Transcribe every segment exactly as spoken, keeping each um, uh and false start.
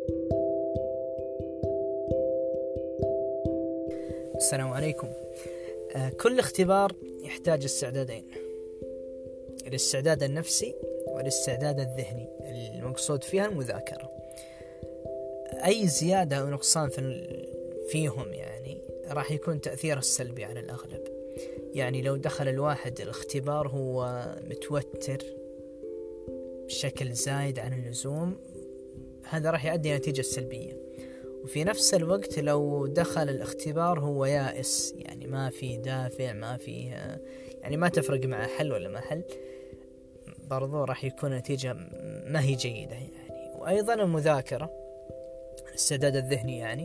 السلام عليكم. آه، كل اختبار يحتاج استعدادين، الاستعداد النفسي والاستعداد الذهني، المقصود فيها المذاكرة. أي زيادة أو نقصان في فيهم يعني راح يكون تأثيره السلبي على الأغلب. يعني لو دخل الواحد الاختبار هو متوتر بشكل زايد عن اللزوم، هذا راح يؤدي نتيجة سلبية. وفي نفس الوقت لو دخل الاختبار هو يائس، يعني ما في دافع، ما في يعني ما تفرق مع حل ولا ما حل، برضو راح يكون نتيجة ما هي جيدة يعني. وأيضا المذاكرة، الاستعداد الذهني، يعني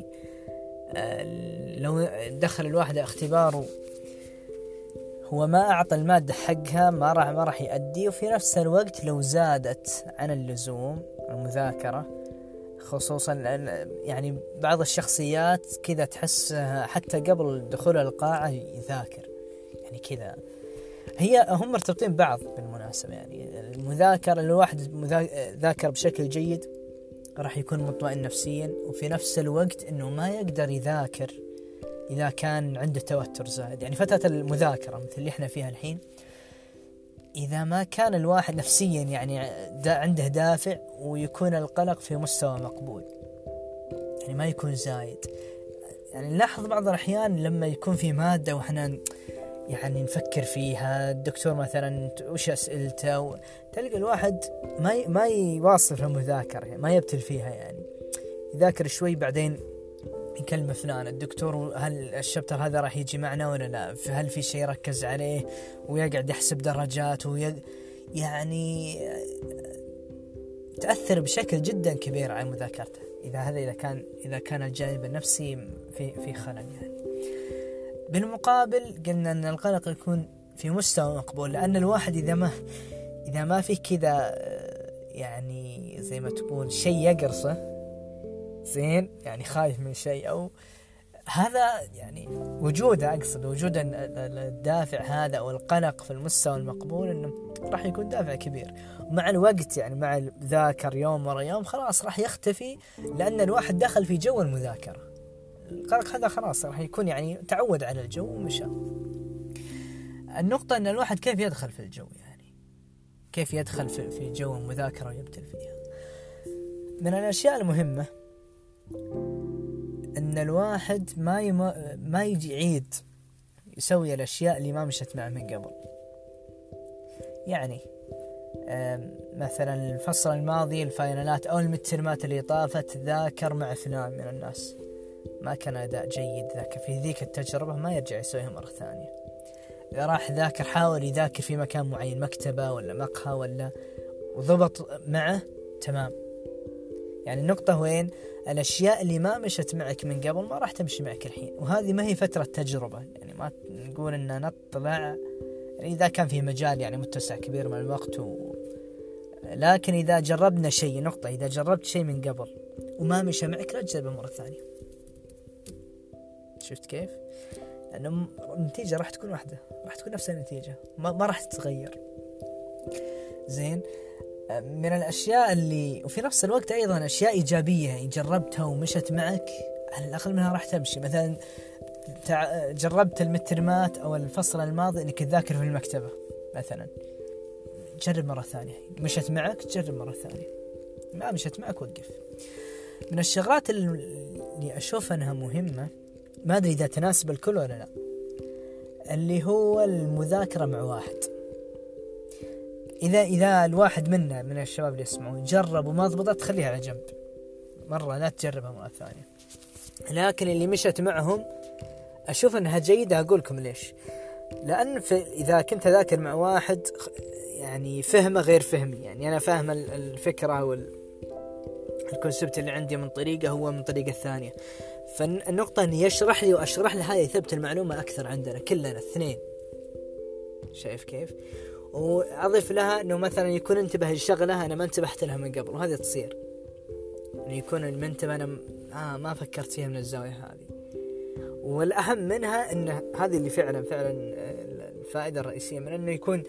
لو دخل الواحد اختبار هو ما أعطى المادة حقها، ما راح ما راح يؤدي. وفي نفس الوقت لو زادت عن اللزوم المذاكرة، خصوصا يعني بعض الشخصيات كذا تحس حتى قبل دخول القاعة يذاكر، يعني كذا هي هم مرتبطين بعض بالمناسبة. يعني المذاكرة، الواحد ذاكر بشكل جيد راح يكون مطمئن نفسيا، وفي نفس الوقت انه ما يقدر يذاكر اذا كان عنده توتر زائد. يعني فترة المذاكرة مثل اللي احنا فيها الحين، إذا ما كان الواحد نفسيا يعني دا عنده دافع، ويكون القلق في مستوى مقبول، يعني ما يكون زايد. يعني نلاحظ بعض الأحيان لما يكون في مادة وإحنا يعني نفكر فيها، الدكتور مثلا وش أسئلته، تلقى الواحد ما ما يواصل في المذاكرة، يعني ما يبتل فيها، يعني يذاكر شوي بعدين يكلم فلان الدكتور، هل الشابتر هذا راح يجي معنا ولا لا، هل في شيء ركز عليه، ويقعد يحسب درجات ويق... يعني تأثر بشكل جدا كبير على مذاكرته. إذا هذا إذا كان إذا كان الجانب النفسي في في خلل. يعني بالمقابل قلنا أن القلق يكون في مستوى مقبول، لأن الواحد إذا ما إذا ما في كذا يعني زي ما تقول شيء يقرصه زين، يعني خايف من شيء أو هذا، يعني وجوده أقصد وجود الدافع هذا أو القلق في المستوى المقبول، إنه راح يكون دافع كبير. ومع الوقت يعني مع الذاكر يوم ورا يوم خلاص راح يختفي، لأن الواحد دخل في جو المذاكرة. القلق هذا خلاص راح يكون يعني تعود على الجو ومشى. النقطة أن الواحد كيف يدخل في الجو، يعني كيف يدخل في جو المذاكرة ويبتل فيها. من الأشياء المهمة ان الواحد ما يم... ما يجي يعيد يسوي الاشياء اللي ما مشت معه من قبل. يعني مثلا الفصل الماضي الفاينالات او المترمات اللي طافت ذاكر مع فلان من الناس، ما كان اداء جيد ذاك في ذيك التجربة، ما يرجع يسويها مرة ثانية. اذا راح ذاكر حاول يذاكر في مكان معين، مكتبة ولا مقهى ولا، وضبط معه تمام. يعني النقطة وين؟ الأشياء اللي ما مشت معك من قبل ما راح تمشي معك الحين، وهذه ما هي فترة تجربة. يعني ما نقول إن نطلع، يعني إذا كان في مجال يعني متسع كبير من الوقت و... لكن إذا جربنا شيء، نقطة إذا جربت شيء من قبل وما مشى معك لا تجربه مرة ثانية. شفت كيف؟ لأنه النتيجة راح تكون واحدة، راح تكون نفس النتيجة، ما, ما راح تتغير. زين. من الأشياء اللي وفي نفس الوقت أيضا أشياء إيجابية يعني جربتها ومشت معك، على الأقل منها راح تمشي. مثلا جربت المترمات أو الفصل الماضي أنك تذاكر في المكتبة مثلا، جرب مرة ثانية. مشت معك جرب مرة ثانية، ما مشت معك وقف. من الشغلات اللي أشوف أنها مهمة، ما أدري إذا تناسب الكل ولا لا، اللي هو المذاكرة مع واحد. إذا إذا الواحد منا من الشباب اللي يسمعون جرب وما ضبطت، خليها على جنب مرة، لا تجربها مرة ثانية. لكن اللي مشت معهم أشوف أنها جيدة. أقولكم ليش؟ لأن إذا كنت ذاكر مع واحد يعني فهمه غير فهمي، يعني أنا فاهم الفكرة والكونسبت اللي عندي من طريقة، هو من طريقة ثانية. فالنقطة أن يشرح لي وأشرح له، هذا يثبت المعلومة أكثر عندنا كلنا الاثنين. شايف كيف؟ وأضيف لها أنه مثلا يكون انتبه لشغلة أنا ما انتبهت لها من قبل، وهذا تصير أنه يكون المنتبه أنا آه ما فكرت فيها من الزاوية هذه. والأهم منها أن هذه اللي فعلا فعلا الفائدة الرئيسية من أنه يكون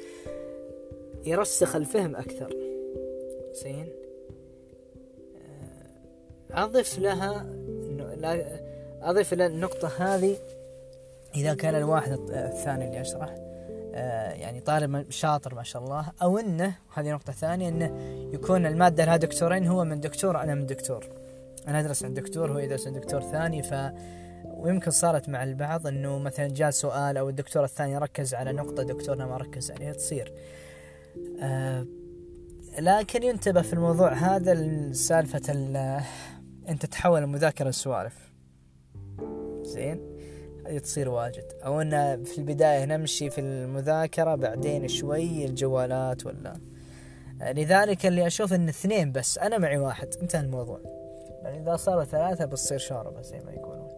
يرسخ الفهم أكثر. زين. أضف لها أضف إلى النقطة هذه إذا كان الواحد الثاني اللي أشرح يعني طالب شاطر ما شاء الله، أو إنه هذه نقطة ثانية إنه يكون المادة لها دكتورين، هو من دكتور أنا من دكتور، أنا أدرس عند دكتور هو يدرس عند دكتور ثاني. ف ويمكن صارت مع البعض إنه مثلا جاء سؤال أو الدكتور الثاني ركز على نقطة دكتورنا ما ركز عليها، تصير آه لكن ينتبه في الموضوع هذا السالفة أنت تحول المذاكرة لسوالف زين، هذه تصير واجد، أو أن في البداية نمشي في المذاكرة بعدين شوي الجوالات ولا. لذلك اللي أشوف إن اثنين بس، أنا معي واحد انتهى الموضوع، يعني إذا صاروا ثلاثة بتصير شاربة زي ما يقولون.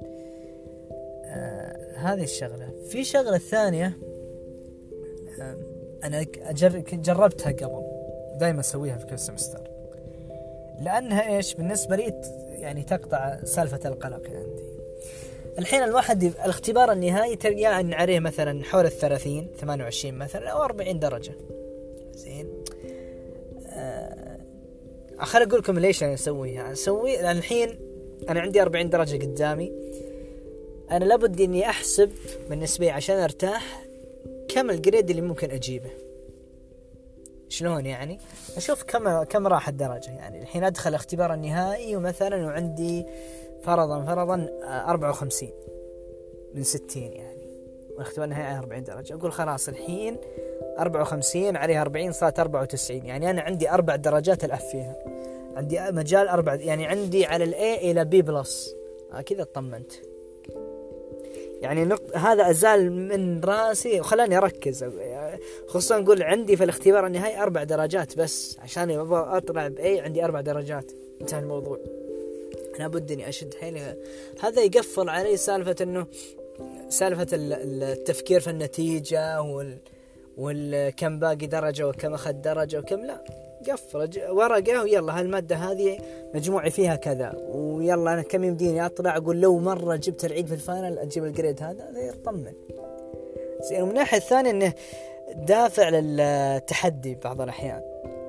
آه هذه الشغلة. في شغلة ثانية آه أنا أجر... جربتها قبل، دايما أسويها في كل سمستر، لأنها إيش بالنسبة لي يعني تقطع سالفة القلق عندي. الحين الواحد الاختبار النهائي تلقى أن عليه مثلا حول الثلاثين ثمانية وعشرين مثلا أو أربعين درجة زين. آه أخلي أقول لكم ليش أنا أسويها. أسوي لأن الحين أنا عندي أربعين درجة قدامي، أنا لابد إني أحسب بالنسبة لي عشان أرتاح كم الجريد اللي ممكن أجيبه. شلون يعني؟ أشوف كم كم راح الدرجة. يعني الحين أدخل اختبار النهائي ومثلا وعندي فرضا فرضا أربعة وخمسين من ستين، يعني والاختبار النهائي على أربعين درجة، أقول خلاص الحين أربعة وخمسين عليها أربعين صارت أربعة وتسعين، يعني أنا عندي أربع درجات الأف فيها، عندي مجال أربع، يعني عندي على الأي إلى بي بلس. كذا اطمنت، يعني نق... هذا أزال من راسي وخلاني أركز، خصوصا نقول عندي في الاختبار النهائي أربع درجات بس، عشان أبغى أطلع بأي عندي أربع درجات، انتهى الموضوع. أنا بد إني أشد حيلي. هذا يقفل علي سالفة إنه سالفة التفكير في النتيجة وال والكم باقي درجة وكم أخذ درجة وكم لا، قفل ورقة ويلا هالمادة هذه مجموعي فيها كذا، ويلا أنا كم يمديني أطلع أقول لو مرة جبت العيد في الفاينل أجيب الجريد هذا، هذا يطمن. زين. ومن ناحية الثانية إنه دافع للتحدي بعض الأحيان.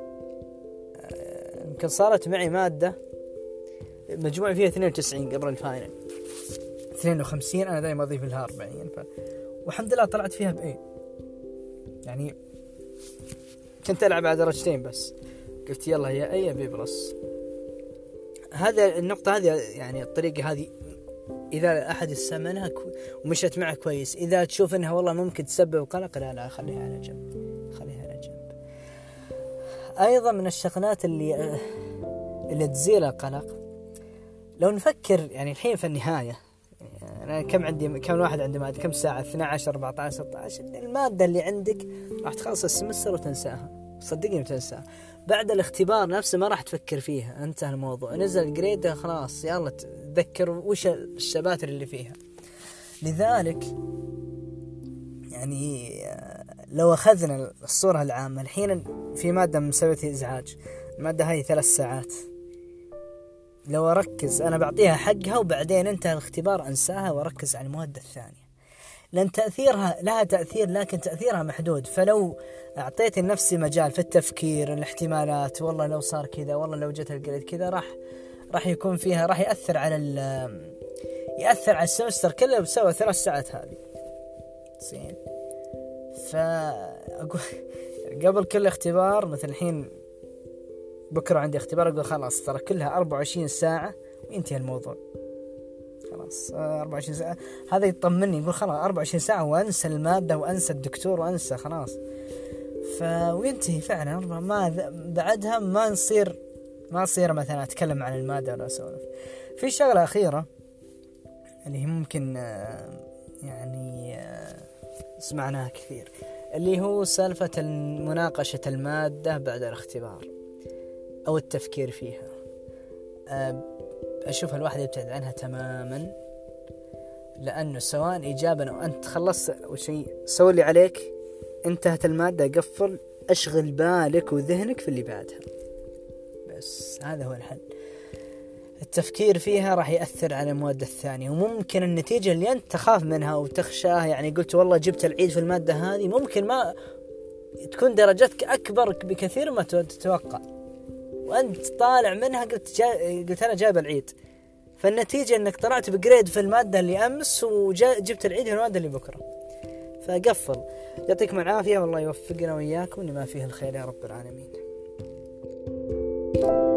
يمكن صارت معي مادة مجموعي فيها اثنين وتسعين قبل الفاينل، اثنين وخمسين أنا دائما أضيف لها أربعين، ف... والحمد لله طلعت فيها بإيه، يعني كنت ألعب على درجتين بس، قلت يلا هي أي بي بلس. هذا النقطة هذه يعني الطريقة هذه إذا أحد استعملها ومشت معه كويس، إذا تشوف إنها والله ممكن تسبب قلق لا لا خليها على جنب، خليها على جنب. أيضا من الشغلات اللي اللي تزيل القلق، لو نفكر يعني الحين في النهاية، أنا كم عندي كم واحد عنده مادة كم ساعة اثنا عشر أربعة عشر ستة عشر، المادة اللي عندك راح تخلص السمستر وتنساها، صدقني وتنساها. بعد الاختبار نفسه ما راح تفكر فيها، انتهى الموضوع، نزل الجريد خلاص يلا تذكر وش الشباتر اللي فيها. لذلك يعني لو أخذنا الصورة العامة، الحين في مادة مسوية إزعاج، المادة هاي ثلاث ساعات، لو أركز أنا بعطيها حقها وبعدين انتهى الاختبار أنساها وأركز على المواد الثانية، لأن تأثيرها لها تأثير لكن تأثيرها محدود. فلو أعطيت لنفسي مجال في التفكير الاحتمالات، والله لو صار كذا، والله لو جت الجريد كذا، راح راح يكون فيها راح يأثر على ال يأثر على السمستر كله بسوى ثلاث ساعات هذه زين. فأقول قبل كل اختبار، مثل الحين بكرة عندي اختبار، أقول خلاص ترى كلها أربعة وعشرين ساعة وينتهي الموضوع، خلاص أربعة وعشرين ساعة، هذا يطمني، يقول خلاص أربعة وعشرين ساعة وأنسى المادة وأنسى الدكتور وأنسى خلاص، فوينتهي فعلا. ما بعدها ما نصير ما نصير مثلا أتكلم عن المادة ولا أسولف. في شغلة أخيرة اللي هي ممكن يعني سمعناها كثير، اللي هو سالفة مناقشة المادة بعد الاختبار أو التفكير فيها. أشوف الواحد يبتعد عنها تماما، لأنه سواء إجابة أو أنت خلصت وشيء سوي اللي عليك، انتهت المادة، قفل، أشغل بالك وذهنك في اللي بعدها، بس هذا هو الحل. التفكير فيها راح يأثر على المواد الثانية، وممكن النتيجة اللي أنت تخاف منها وتخشاها، يعني قلت والله جبت العيد في المادة هذه، ممكن ما تكون درجتك أكبر بكثير ما تتوقع، وأنت طالع منها قلت جا... قلت أنا جايب العيد، فالنتيجة أنك طلعت بجريد في المادة اللي أمس وجبت العيد في المادة اللي بكرة. فقفل. يعطيكم العافية والله يوفقنا وإياكم لما فيه الخير يا رب العالمين.